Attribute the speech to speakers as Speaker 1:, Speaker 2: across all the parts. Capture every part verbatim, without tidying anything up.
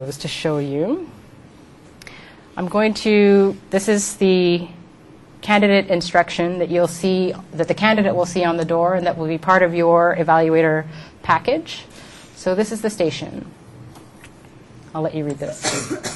Speaker 1: is to show you. I'm going to, this is the candidate instruction that you'll see, that the candidate will see on the door and that will be part of your evaluator package. So this is the station. I'll let you read this.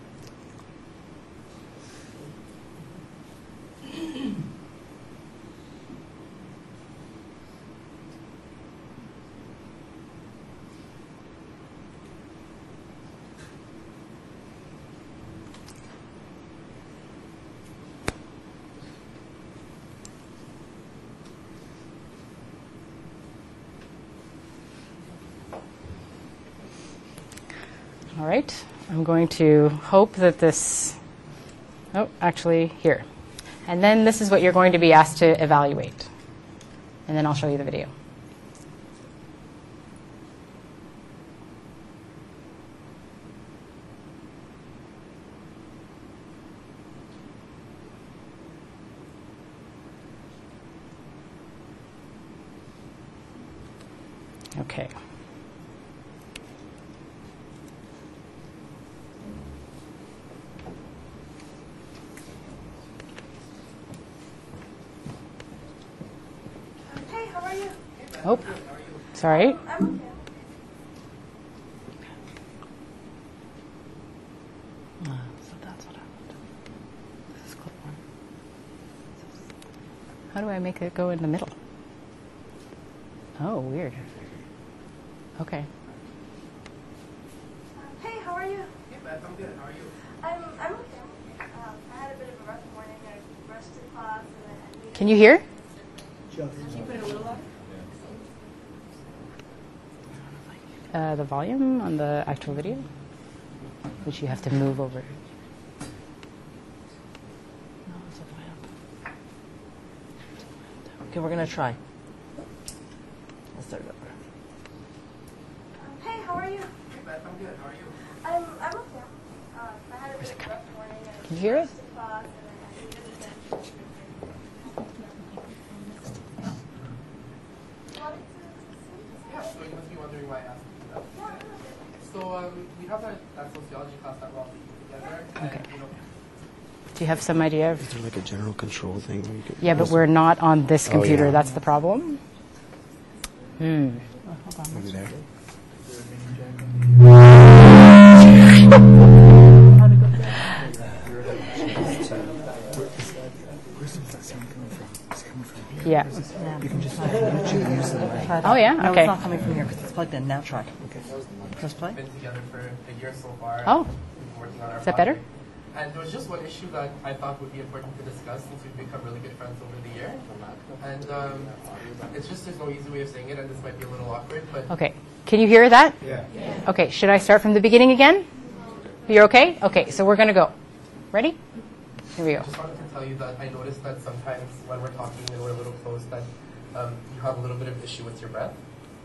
Speaker 1: All right, I'm going to hope that this, oh, actually here. And then this is what you're going to be asked to evaluate. And then I'll show you the video. Okay. Oh, sorry.
Speaker 2: I'm okay.
Speaker 1: Uh, so that's what happened. This is clip one. How do I make it go in the middle? Oh, weird. Okay.
Speaker 2: Hey, how are you?
Speaker 3: Hey, Beth, I'm good. How are you?
Speaker 2: I'm I'm okay. Um, I had a bit of a rough morning. I rushed to class and then I
Speaker 1: Can you hear?
Speaker 3: Can you put it a little louder?
Speaker 1: Uh, the volume on the actual video, which you have to move over.
Speaker 4: Okay, we're gonna try. Let's start it over.
Speaker 2: Um, hey, how are you?
Speaker 3: Hey, Beth, I'm good. How are you?
Speaker 2: I'm I'm okay. Um, I had a bit of a rough morning. I
Speaker 1: Can you hear it?
Speaker 2: rushed to class and then I needed to get.
Speaker 3: Yeah, so you must be wondering why I asked you that. So um, we have that, that sociology class that we're all taking together. And,
Speaker 1: Okay.
Speaker 3: you know,
Speaker 1: Do you have some idea?
Speaker 5: Is there like a general control thing where you could?
Speaker 1: Yeah, but we're not on this
Speaker 5: Oh,
Speaker 1: computer.
Speaker 5: yeah.
Speaker 1: That's the problem. Hmm.
Speaker 5: Maybe there. Where's the sound coming from? It's coming from here.
Speaker 1: Yeah.
Speaker 5: You can just literally use the mic.
Speaker 4: Try that.
Speaker 1: Oh, yeah?
Speaker 4: No,
Speaker 1: Okay.
Speaker 4: it's not coming from here because it's plugged in. Now try.
Speaker 5: Okay.
Speaker 4: Press play.
Speaker 3: been together for a year so far.
Speaker 1: Oh.
Speaker 3: We've been working on our
Speaker 1: Is that better?
Speaker 3: project. And there was just one issue that I thought would be important to discuss since we've become really good friends over the year. And um, it's just there's no easy way of saying it, and this might be a little awkward, but
Speaker 1: Okay. Can you hear that?
Speaker 3: yeah.
Speaker 1: Okay. Should I start from the beginning again? You're okay? Okay. So we're going to go. Ready? Here we go.
Speaker 3: I just wanted to tell you that I noticed that sometimes when we're talking and we're a little close, that um, you have a little bit of issue with your breath.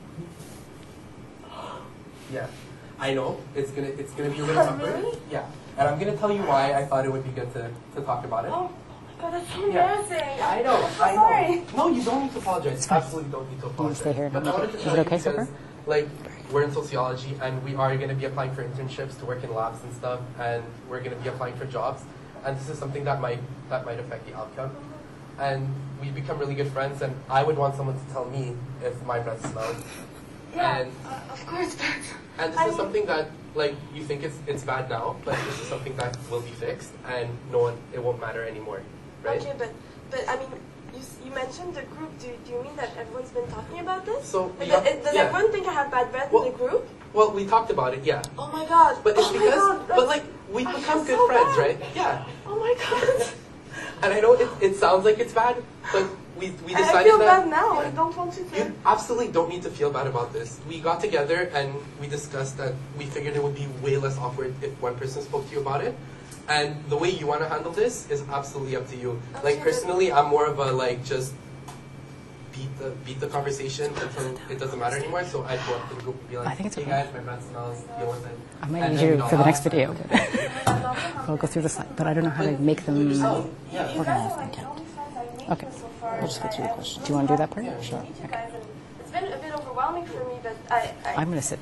Speaker 3: Yeah, I know it's gonna it's gonna be a little awkward.
Speaker 2: Really?
Speaker 3: Yeah, and I'm gonna tell you why I thought it would be good to, to talk about it.
Speaker 2: Oh my god, that's so
Speaker 3: Yeah.
Speaker 2: embarrassing.
Speaker 3: I know,
Speaker 2: I'm so
Speaker 3: I know.
Speaker 2: sorry.
Speaker 3: No, you don't need to apologize. Absolutely don't need to
Speaker 1: wanna
Speaker 3: apologize.
Speaker 1: stay here and
Speaker 3: But I
Speaker 1: make
Speaker 3: wanted
Speaker 1: it-
Speaker 3: to
Speaker 1: is
Speaker 3: tell
Speaker 1: it
Speaker 3: you
Speaker 1: okay so
Speaker 3: because,
Speaker 1: far?
Speaker 3: like, we're in sociology and we are going to be applying for internships to work in labs and stuff, and we're going to be applying for jobs, and this is something that might that might affect the outcome. And we become really good friends, and I would want someone to tell me if my breath smells.
Speaker 2: Yeah,
Speaker 3: And
Speaker 2: uh, of course, but
Speaker 3: and this
Speaker 2: I
Speaker 3: is
Speaker 2: mean-
Speaker 3: something that, like, you think it's it's bad now, but this is something that will be fixed, and no one it won't matter anymore, right?
Speaker 2: okay, but but I mean, you s- you mentioned the group. Do do you mean that everyone's been talking about this?
Speaker 3: So,
Speaker 2: Like,
Speaker 3: yeah,
Speaker 2: uh, does
Speaker 3: yeah.
Speaker 2: everyone think I have bad breath
Speaker 3: Well-
Speaker 2: in the group?
Speaker 3: Well, we talked about it, yeah.
Speaker 2: Oh my god.
Speaker 3: But it's
Speaker 2: oh my
Speaker 3: because,
Speaker 2: god,
Speaker 3: but
Speaker 2: that's-
Speaker 3: like, we've
Speaker 2: I
Speaker 3: become
Speaker 2: feel
Speaker 3: good
Speaker 2: so
Speaker 3: friends,
Speaker 2: bad.
Speaker 3: right? Yeah.
Speaker 2: Oh my god.
Speaker 3: And I know it, it sounds like it's bad, but we, we
Speaker 2: And
Speaker 3: decided
Speaker 2: I feel
Speaker 3: that...
Speaker 2: bad now. I
Speaker 3: Yeah.
Speaker 2: don't want you to.
Speaker 3: You absolutely don't need to feel bad about this. We got together and we discussed that we figured it would be way less awkward if one person spoke to you about it. And the way you want to handle this is absolutely up to you. Like,
Speaker 2: Okay,
Speaker 3: personally, I'm more of a, like, just beat the beat the conversation until it doesn't matter anymore. So I'd go up to the group and be like,
Speaker 1: I think it's
Speaker 3: hey
Speaker 1: okay.
Speaker 3: guys, my breath smells, deal with it.
Speaker 1: I might
Speaker 3: And
Speaker 1: need
Speaker 3: then
Speaker 1: you
Speaker 3: we'd all
Speaker 1: for the next
Speaker 3: laugh.
Speaker 1: video. I'll go through the slide, but I don't know how to make them.
Speaker 3: Yourself.
Speaker 2: You,
Speaker 3: Yeah.
Speaker 2: you guys are like the only friends I've made
Speaker 1: Okay.
Speaker 2: so far.
Speaker 1: We'll just go
Speaker 2: I-
Speaker 1: through the
Speaker 2: I
Speaker 1: questions.
Speaker 2: really
Speaker 1: Do you want to do that
Speaker 2: happy
Speaker 1: part?
Speaker 2: to
Speaker 1: Sure.
Speaker 2: meet you
Speaker 1: Okay.
Speaker 2: guys, and it's been a bit overwhelming for me, but I, I
Speaker 1: I'm going to sit down.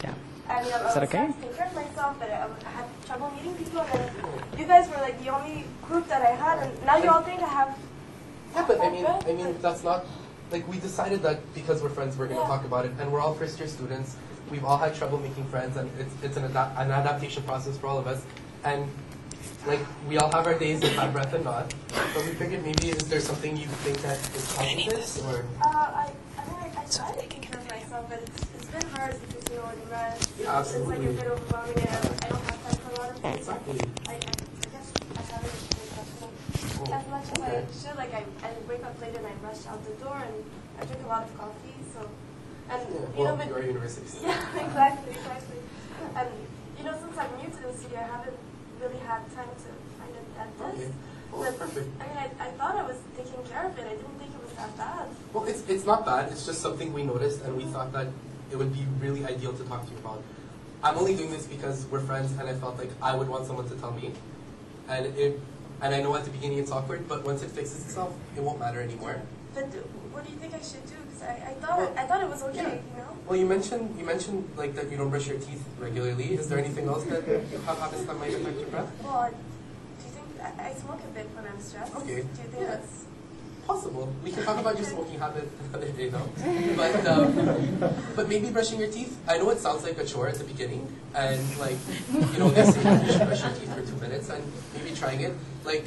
Speaker 2: I mean, I was
Speaker 1: that okay?
Speaker 2: trying to take care of myself, but I, I had trouble meeting people. And then you guys were like the only group that I had, and now you all think I have.
Speaker 3: Yeah, but I mean, I mean, that's not, like, we decided that because we're friends, we're going to
Speaker 2: Yeah.
Speaker 3: talk about it, and we're all first-year students. We've all had trouble making friends, and it's, it's an, adap- an adaptation process for all of us. And, like, we all have our days of hot breath and not. But we figured maybe is there something you think that is causing this, or?
Speaker 2: Uh, I, I mean, I, I try to take care of myself, but it's, it's been hard because, you know, when you rest,
Speaker 3: Yeah,
Speaker 2: it's like a
Speaker 3: absolutely.
Speaker 2: bit overwhelming, and I, I don't have time for a lot of things.
Speaker 3: Exactly.
Speaker 2: I, I, I guess I haven't been touching
Speaker 3: Oh,
Speaker 2: as much as
Speaker 3: okay.
Speaker 2: I should. Like, I, I wake up late and I rush out the door, and I drink a lot of coffee, so. And,
Speaker 3: Yeah,
Speaker 2: you know,
Speaker 3: well,
Speaker 2: but.
Speaker 3: you're a university student.
Speaker 2: Yeah, exactly, exactly. And, you know, since I'm new to the city, I haven't really had time to find a dentist.
Speaker 3: Okay. Oh,
Speaker 2: But,
Speaker 3: perfect.
Speaker 2: I mean, I, I thought I was taking care of it. I didn't think it was that bad.
Speaker 3: Well, it's, it's not bad. It's just something we noticed, and we thought that it would be really ideal to talk to you about. I'm only doing this because we're friends, and I felt like I would want someone to tell me. And it, and I know at the beginning it's awkward, but once it fixes itself, it won't matter anymore.
Speaker 2: But do, what do you think I should do? Because I, I thought
Speaker 3: Well,
Speaker 2: I thought it was okay,
Speaker 3: yeah.
Speaker 2: you know.
Speaker 3: Well, you mentioned you mentioned like that you don't brush your teeth regularly. Is there anything else that you have habits that might affect your breath?
Speaker 2: Well, do you think I, I smoke a bit when I'm stressed?
Speaker 3: Okay.
Speaker 2: Do you think
Speaker 3: Yeah.
Speaker 2: that's
Speaker 3: Possible. We can talk about your smoking habit another day, though. But um, but maybe brushing your teeth. I know it sounds like a chore at the beginning, and like you know they say you should brush your teeth for two minutes, and maybe trying it like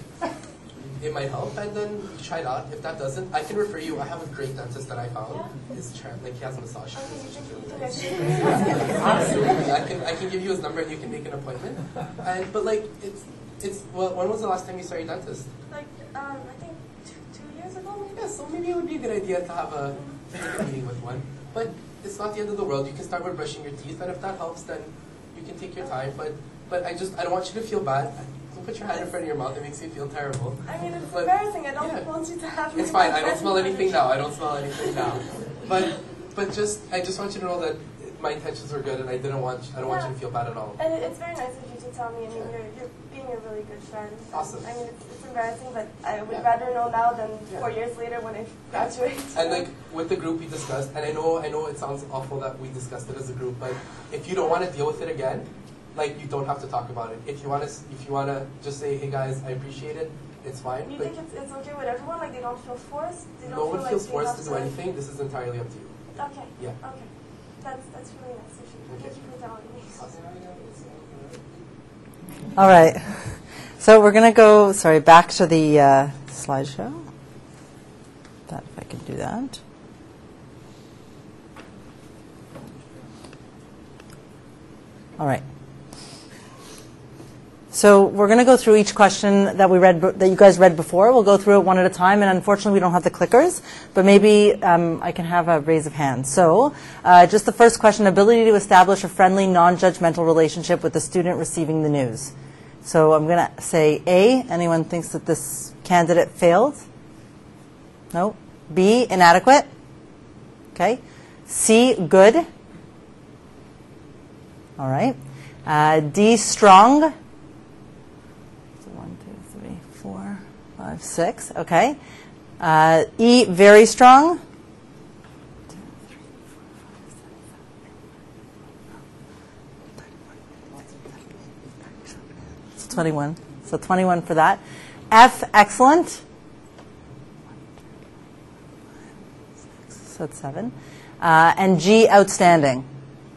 Speaker 3: it might help, and then you try it out. If that doesn't, I can refer you. I have a great dentist that I found. His tra- like he has massage.
Speaker 2: okay? You think, you think I should?
Speaker 3: Absolutely, I can I can give you his number and you can make an appointment. And but like it's it's well, when was the last time you saw your dentist?
Speaker 2: Like um, I think two, two years ago, maybe.
Speaker 3: Yeah, so maybe it would be a good idea to have a, take a meeting with one. But it's not the end of the world. You can start with brushing your teeth, and if that helps, then you can take your time. But but I just I don't want you to feel bad. Don't put your hand in front of your mouth. It makes you feel terrible.
Speaker 2: I mean, it's
Speaker 3: But-
Speaker 2: embarrassing. I don't
Speaker 3: yeah.
Speaker 2: want you to have me.
Speaker 3: It's fine.
Speaker 2: in my
Speaker 3: I don't smell
Speaker 2: presence.
Speaker 3: anything now. I don't smell anything now. But but just I just want you to know that my intentions were good, and I didn't want I don't want you to feel bad at all.
Speaker 2: And it, it's very nice of you to tell me. I mean, you're, you're being a really good friend.
Speaker 3: Awesome.
Speaker 2: I mean, it's, it's embarrassing, but I would
Speaker 3: Yeah.
Speaker 2: rather know now than
Speaker 3: Yeah.
Speaker 2: four years later when I graduate.
Speaker 3: And like with the group we discussed, and I know I know it sounds awful that we discussed it as a group, but if you don't want to deal with it again, like you don't have to talk about it. If you want to, if you want to just say, hey guys, I appreciate it, it's fine.
Speaker 2: You
Speaker 3: But
Speaker 2: think it's, it's okay with everyone? Like they don't feel forced? They don't
Speaker 3: no
Speaker 2: feel
Speaker 3: one
Speaker 2: like
Speaker 3: feels
Speaker 2: they
Speaker 3: forced
Speaker 2: have
Speaker 3: to do anything. This is entirely up to you.
Speaker 2: Okay.
Speaker 3: Yeah.
Speaker 2: Okay. That's that's really nice of you.
Speaker 3: Okay.
Speaker 2: Thank you for telling me.
Speaker 4: All right. So we're going to go, sorry, back to the uh, slideshow. That if I can do that. All right. So we're going to go through each question that we read, that you guys read before. We'll go through it one at a time, and unfortunately we don't have the clickers, but maybe um, I can have a raise of hands. So uh, just the first question, ability to establish a friendly, non-judgmental relationship with the student receiving the news. So I'm going to say A, anyone thinks that this candidate failed? No? B, inadequate? Okay. C, good? All right. Uh, D, strong? So one, two, three, four, five, six. Okay. Uh, E, very strong? So twenty-one. So twenty-one for that. F, excellent? So that's seven. Uh, and G, outstanding.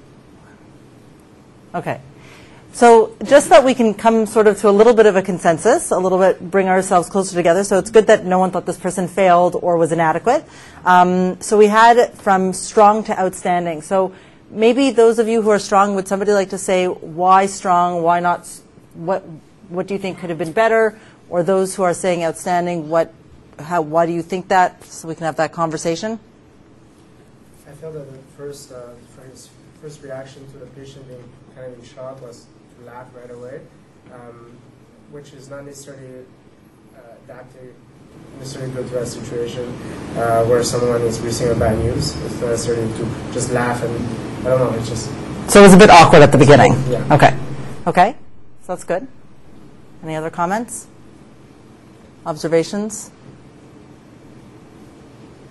Speaker 4: Okay. So just that we can come sort of to a little bit of a consensus, a little bit, bring ourselves closer together. So it's good that no one thought this person failed or was inadequate. Um, so we had from strong to outstanding. So maybe those of you who are strong, would somebody like to say why strong, why not, s- what what do you think could have been better? Or those who are saying outstanding, what, how, why do you think that? So we can have that conversation.
Speaker 6: I felt that the first, uh, friend's first reaction to the patient being kind of in shock was to laugh right away, um, which is not necessarily uh, adapting, necessarily good to a situation uh, where someone is receiving bad news. It's not necessarily to just laugh and, I don't know, it's just...
Speaker 4: So it was a bit awkward at the beginning.
Speaker 6: Yeah.
Speaker 4: Okay. Okay. So that's good. Any other comments? Observations?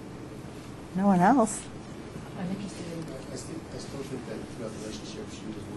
Speaker 4: No one else?
Speaker 1: I'm interested in
Speaker 7: I still, I still think that throughout the relationship she was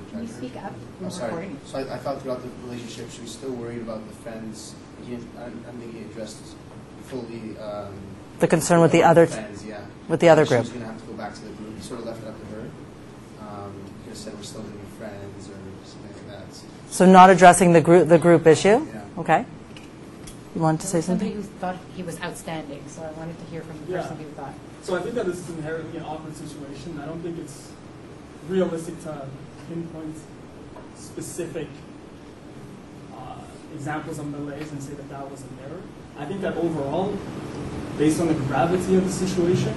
Speaker 7: Can you speak up?
Speaker 8: Oh, sorry. So I, I felt throughout the relationship she was still worried about the friends. He, I, I think he addressed fully um,
Speaker 4: the concern with the other
Speaker 8: friends, yeah.
Speaker 4: with the other
Speaker 8: she
Speaker 4: group.
Speaker 8: She was going to have to go back to the group. He sort of left it up to her. Um, he could have said we're still going to be friends or something like that. So,
Speaker 4: so not addressing the group the group issue.
Speaker 8: Yeah.
Speaker 4: Okay. You wanted to say
Speaker 7: somebody
Speaker 4: something?
Speaker 7: Somebody who thought he was outstanding, so I wanted to hear from the
Speaker 9: yeah.
Speaker 7: person who thought.
Speaker 9: So I think that this is inherently an awkward situation. I don't think it's realistic to pinpoint specific uh, examples of malaise and say that that was an error. I think that overall, based on the gravity of the situation,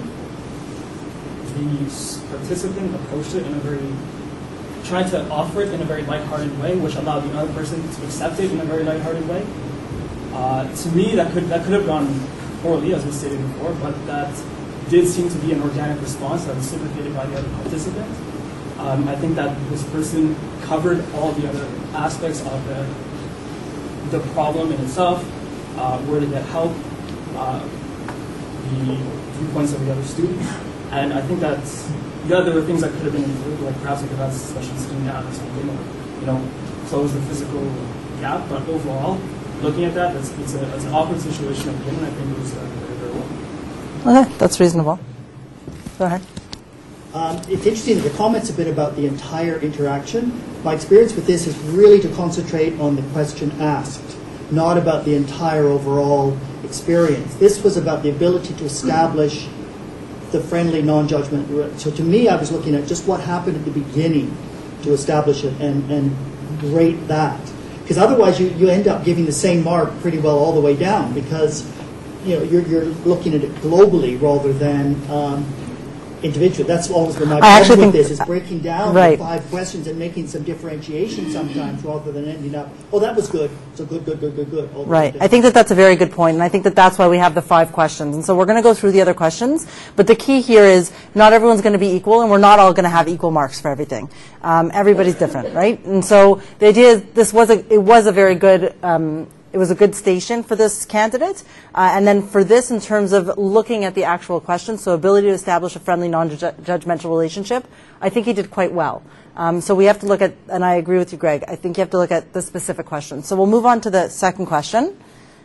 Speaker 9: the participant approached it in a very, tried to offer it in a very lighthearted way, which allowed the other person to accept it in a very lighthearted way. Uh, to me, that could that could have gone poorly, as was stated before, but that did seem to be an organic response that was reciprocated by the other participant. Um, I think that this person covered all the other aspects of the, the problem in itself, uh, where to get help, uh, the viewpoints of the other students. And I think that yeah, there were things that could have been improved, like perhaps I could have session sitting down or something, or, you know, close the physical gap. But overall, looking at that, it's, it's, a, it's an awkward situation at the beginning. I think it was uh, very, very well.
Speaker 4: Okay, that's reasonable. Go ahead.
Speaker 10: Um, it's interesting, the comments a bit about the entire interaction. My experience with this is really to concentrate on the question asked, not about the entire overall experience. This was about the ability to establish the friendly, non-judgment. So to me, I was looking at just what happened at the beginning to establish it and, and rate that. Because otherwise you, you end up giving the same mark pretty well all the way down, because you know, you're, you're looking at it globally rather than um, individual. That's always been my problem with this, is breaking down
Speaker 4: right.
Speaker 10: the five questions and making some differentiation sometimes rather than ending up, oh, that was good, so good, good, good, good, good. All
Speaker 4: right. I think that that's a very good point, and I think that that's why we have the five questions. And so we're going to go through the other questions, but the key here is not everyone's going to be equal, and we're not all going to have equal marks for everything. Um, everybody's different, right? And so the idea is this was a, it was a very good um, It was a good station for this candidate. Uh, and then for this, in terms of looking at the actual question, so ability to establish a friendly, non-judgmental relationship, I think he did quite well. Um, so we have to look at, and I agree with you, Greg, I think you have to look at the specific question. So we'll move on to the second question.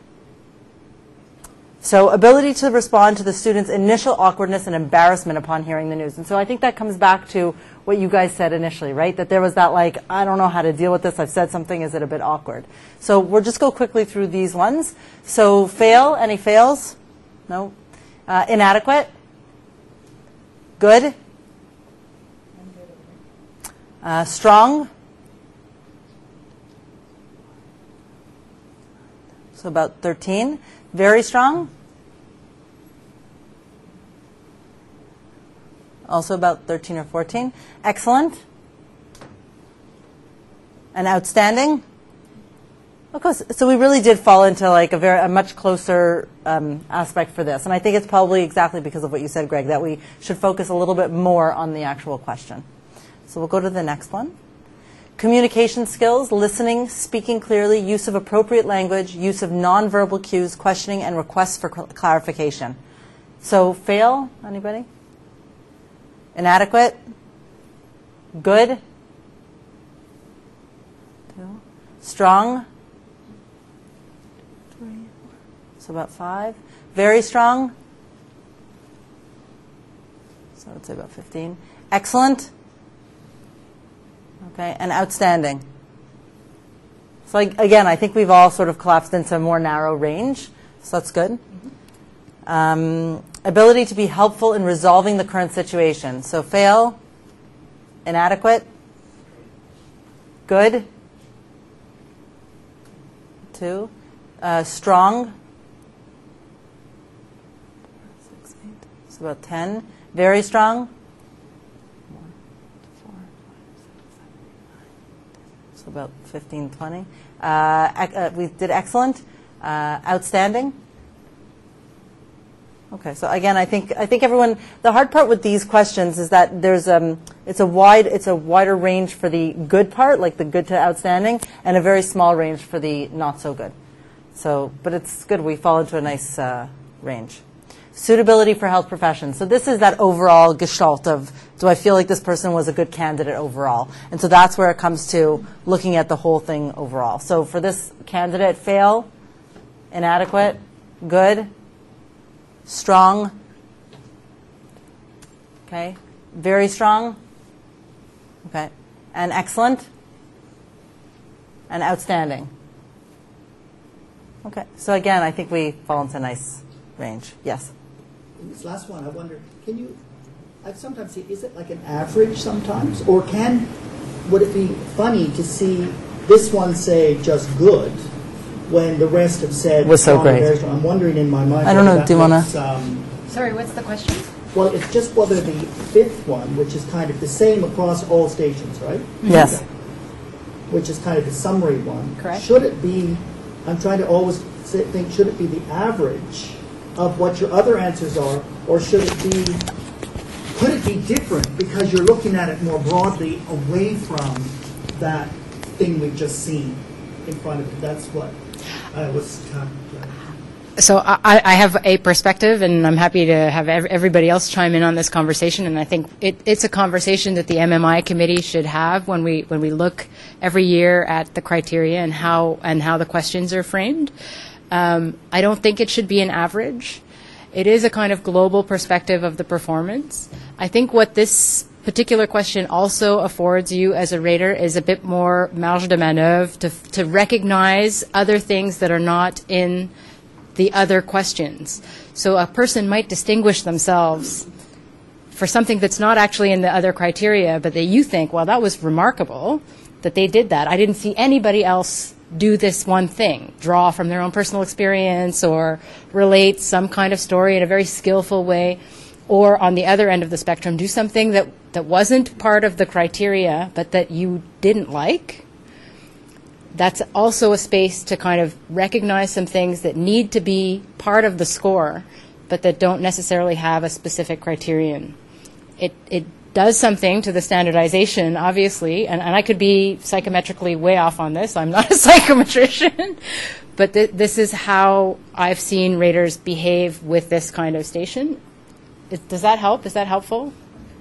Speaker 4: So ability to respond to the student's initial awkwardness and embarrassment upon hearing the news. And so I think that comes back to what you guys said initially, right? That there was that like, I don't know how to deal with this. I've said something. Is it a bit awkward? So we'll just go quickly through these ones. So fail. Any fails? No. Uh, inadequate? Good? Uh, strong? So about thirteen. Very strong? Also about thirteen or fourteen. Excellent? And outstanding? Of course. So we really did fall into like a very a much closer um, aspect for this. And I think it's probably exactly because of what you said, Greg, that we should focus a little bit more on the actual question. So we'll go to the next one. Communication skills, listening, speaking clearly, use of appropriate language, use of nonverbal cues, questioning, and requests for cl- clarification. So fail, anybody? Inadequate? Good? Two. Strong? Three. So about five. Very strong? So I'd say about fifteen. Excellent? Okay, and outstanding. So like, again, I think we've all sort of collapsed into a more narrow range, so that's good. Mm-hmm. Um, ability to be helpful in resolving the current situation. So fail, inadequate, good, two, uh, strong, six, eight, so about ten, very strong, so about fifteen, twenty. Uh, uh, we did excellent, uh, outstanding. Okay, so again, I think I think everyone. The hard part with these questions is that there's um, it's a wide it's a wider range for the good part, like the good to outstanding, and a very small range for the not so good. So, but it's good. We fall into a nice uh, range. Suitability for health professions. So this is that overall gestalt of, do I feel like this person was a good candidate overall? And so that's where it comes to looking at the whole thing overall. So for this candidate, fail, inadequate, good, strong, okay, very strong, okay, and excellent, and outstanding. Okay, so again, I think we fall into a nice range. Yes?
Speaker 10: This last one, I wonder, can you, I've sometimes seen, is it like an average sometimes? Or can, would it be funny to see this one say just good when the rest have said
Speaker 4: was so
Speaker 10: strong,
Speaker 4: great.
Speaker 10: very strong? I'm wondering in my mind.
Speaker 4: I don't know,
Speaker 10: that
Speaker 4: do you want
Speaker 10: makes,
Speaker 4: to?
Speaker 10: um,
Speaker 7: Sorry, what's the question?
Speaker 10: Well, it's just whether the fifth one, which is kind of the same across all stations, right?
Speaker 4: Yes.
Speaker 10: Which is kind of the summary one.
Speaker 7: Correct.
Speaker 10: Should it be, I'm trying to always say- think, should it be the average of what your other answers are, or should it be, could it be different because you're looking at it more broadly away from that thing we've just seen in front of you? That's what I was kind of,
Speaker 1: So I, I have a perspective, and I'm happy to have ev- everybody else chime in on this conversation. And I think it, it's a conversation that the M M I committee should have when we when we look every year at the criteria and how and how the questions are framed. Um, I don't think it should be an average. It is a kind of global perspective of the performance. I think what this particular question also affords you as a rater is a bit more marge de manœuvre to to recognize other things that are not in the other questions. So a person might distinguish themselves for something that's not actually in the other criteria, but that you think, well, that was remarkable that they did that. I didn't see anybody else do this one thing, draw from their own personal experience or relate some kind of story in a very skillful way. Or on the other end of the spectrum, do something that, that wasn't part of the criteria, but that you didn't like. That's also a space to kind of recognize some things that need to be part of the score, but that don't necessarily have a specific criterion. It it does something to the standardization, obviously, and, and I could be psychometrically way off on this. I'm not a psychometrician, but th- this is how I've seen raters behave with this kind of station. Is, does that help? Is that helpful?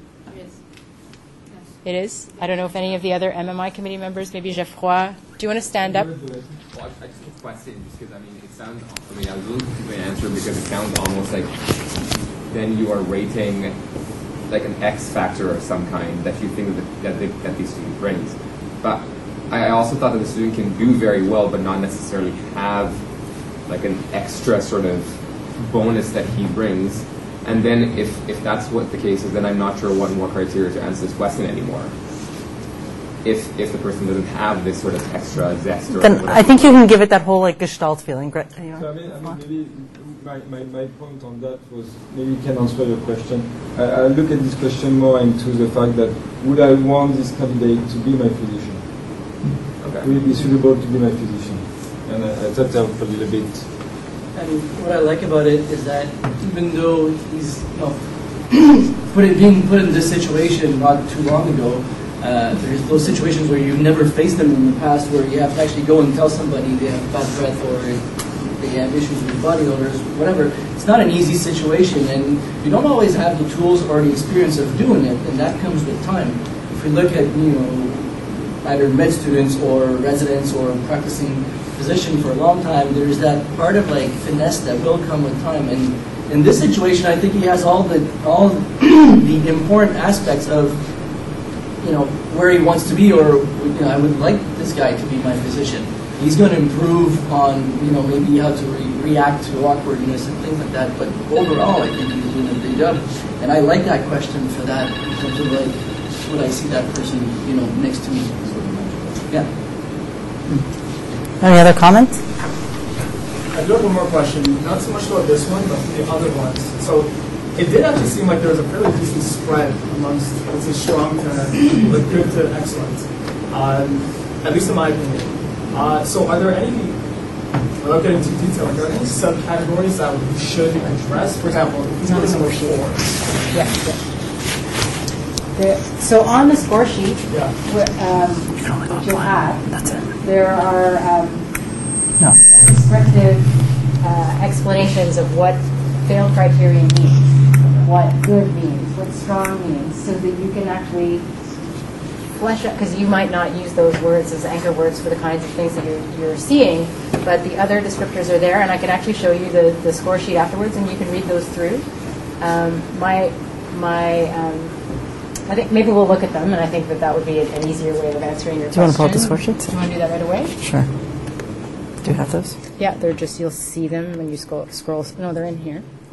Speaker 1: It is. I don't know if any of the other M M I committee members, maybe Geoffroy, do you want to stand up?
Speaker 11: Well, I, I just have a question, just because, I mean, it sounds, I mean, I was looking for an answer because it sounds almost like then you are rating like an X factor of some kind that you think that, that, the, that the student brings. But I also thought that the student can do very well, but not necessarily have like an extra sort of bonus that he brings. And then if, if that's what the case is, then I'm not sure what more criteria to answer this question anymore. If if the person doesn't have this sort of extra zest or
Speaker 4: Then
Speaker 11: whatever.
Speaker 4: I think you can give it that whole like gestalt feeling. Great. You know,
Speaker 12: So I mean, I mean maybe my, my, my point on that was, maybe you can answer your question. I, I look at this question more into the fact that would I want this candidate to be my physician?
Speaker 11: Okay.
Speaker 12: Would it be suitable to be my physician? And I, I thought that a little bit.
Speaker 9: And what I like about it is that even though he's, you know, put it, being put in this situation not too long ago, uh, there's those situations where you've never faced them in the past, where you have to actually go and tell somebody they have bad breath or they have issues with body odors, whatever. It's not an easy situation, and you don't always have the tools or the experience of doing it, and that comes with time. If we look at, you know, either med students or residents or practicing physician for a long time, there's that part of like finesse that will come with time. And in this situation, I think he has all the all the important aspects of, you know, where he wants to be, or, you know, I would like this guy to be my physician. He's going to improve on, you know, maybe how to re- react to awkwardness and things like that. But overall, I think he's doing a good job. And I like that question for that, in terms of like, would I see that person, you know, next to me? Yeah.
Speaker 4: Any other comments?
Speaker 6: I do have one more question, not so much about this one, but the other ones. So it did actually seem like there was a fairly decent spread amongst, let's say, strong to like, good to excellent, um, at least in my opinion. Uh, so are there any, without getting too detailed, are there any subcategories that we should address? For example, if he's going number four.
Speaker 1: Yeah. yeah. The, so on the score sheet,
Speaker 6: Yeah.
Speaker 1: where, um, which you'll have,
Speaker 4: That's it.
Speaker 1: there are um,
Speaker 4: No.
Speaker 1: descriptive uh, explanations of what fail criteria means, what good means, what strong means, so that you can actually flesh out, because you might not use those words as anchor words for the kinds of things that you're, you're seeing, but the other descriptors are there, and I can actually show you the, the score sheet afterwards, and you can read those through. Um, my, my, um, I think maybe we'll look at them, and I think that that would be an easier way of answering your
Speaker 4: Do you want to
Speaker 1: question.
Speaker 4: pull up the score sheets?
Speaker 1: Do you want to do that right away?
Speaker 4: Sure. Do you have those?
Speaker 1: Yeah, they're just, you'll see them when you scroll, scroll no, they're in here.